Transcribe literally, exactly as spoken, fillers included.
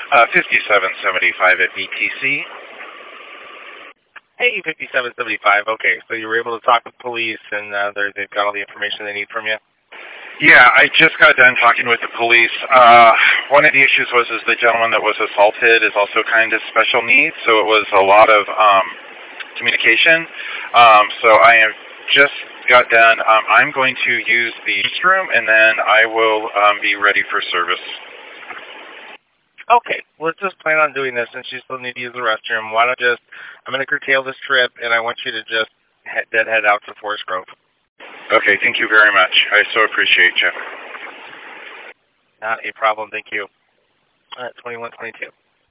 Uh, fifty-seven seventy-five at B T C. Hey, fifty-seven seventy-five. Okay, so you were able to talk with police, and uh, they've got all the information they need from you? Yeah, I just got done talking with the police. Uh, one of the issues was is the gentleman that was assaulted is also kind of special needs, so it was a lot of um, communication. Um, so I am just got done. Um, I'm going to use the restroom, and then I will um, be ready for service. Okay, let's just plan on doing this since you still need to use the restroom. Why don't just, I'm going to curtail this trip, and I want you to just head, dead head out to Forest Grove. Okay, thank you very much. I so appreciate you. Not a problem, thank you. All right, twenty-one twenty-two.